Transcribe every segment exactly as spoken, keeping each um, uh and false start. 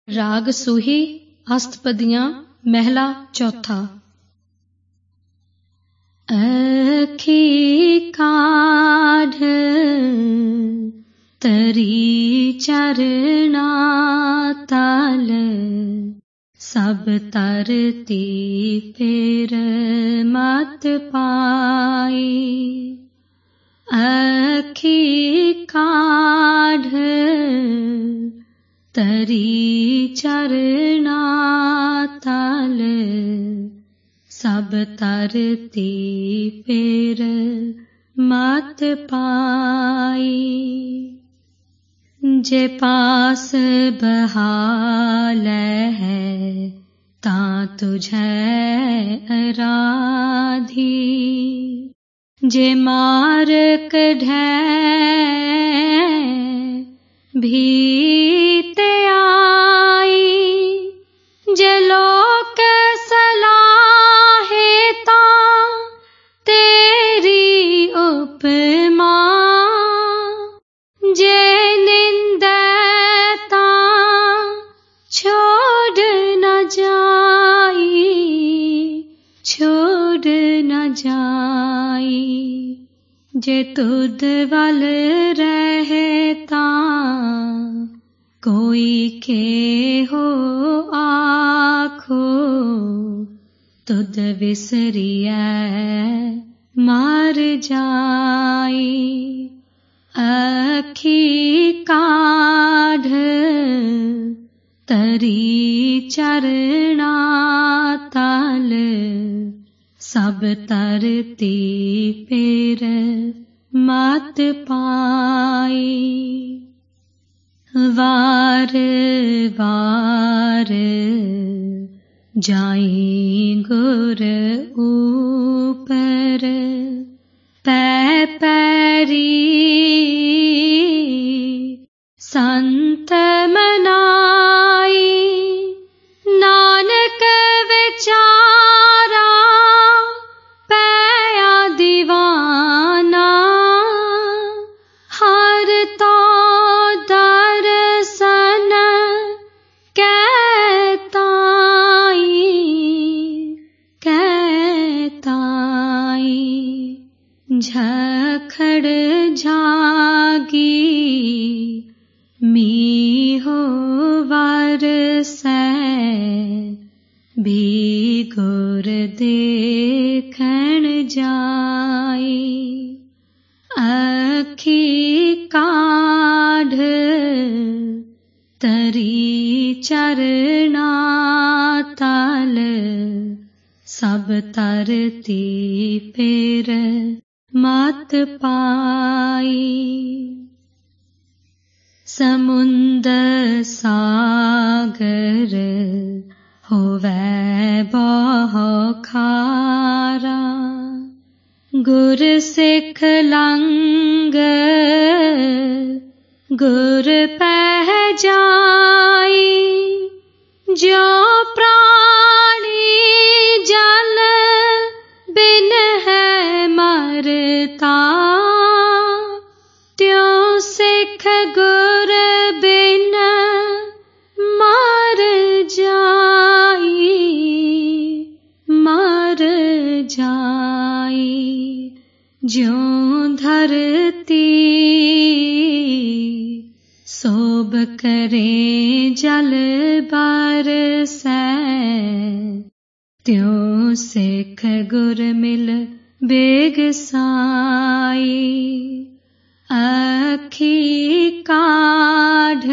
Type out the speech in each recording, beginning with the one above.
राग सूही अष्टपदियां महला चौथा। अखी काढ़ तरी चरना तल सब तरती फिर मत पाई। अखी काढ़ तरी चरना तल सब तरती फिर मत पाई। जे पास बहाल है तां तुझे आराधी। जे मार कढ़ै भीत आई। जे लोक सलाहे तां तेरी उपमा। जे निंदै तां छोड़ न जाई, छोड़ न जाई। जे तुद वल रहे तां कोई के हो आखो। तुद विसरियै मार जाई। अखी काढ़ तरी चरना तल सब तरती फिर मत पाई। वार वार जाई गुर ऊपर पै पैरी संत मनाई। नानक विचारा पैया दीवाना। हर तो दर्शन कहताई, कहताई। झखड़ झागी मीहो वरसै भी गुर देखण जाई। अखी काढ़ तरी चरना तल सब तरती फिर मत पाई। समुंद सागर होवै बहु खारा। गुर सिख लंग गुर पह जाई। जो प्राणी जल बिन है मरता। त्यों सिख गुर बिन मर जाई, मर जाई। ज्यों धरती सोब करे जल बरसै। त्यों सिख गुर मिल बेग साई। अखी काढ़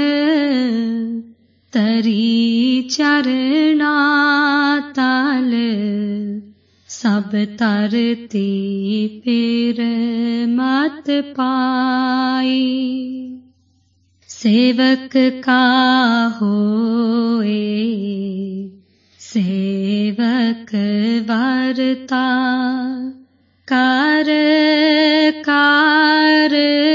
तरी चरना तल सब तरती फिर मत पाई। सेवक का होए सेवक वारता। कार कार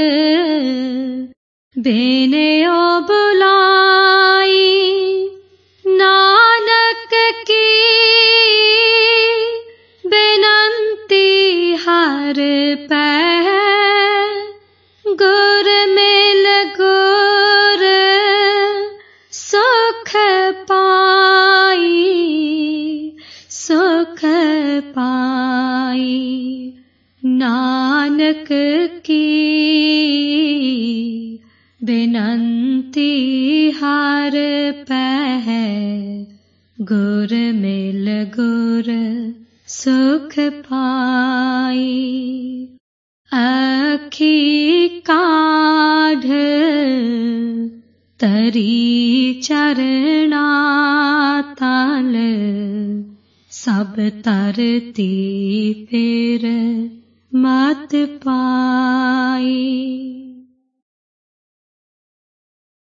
बेनेओ बुलाई। नानक की बेनंती हर पै। गुर मिल गुर सुख की बिनंती हर पह गुर मिल गुर सुख पाई। अखी काढ़ तरी चरना तल सब तरती फिर मत पाई।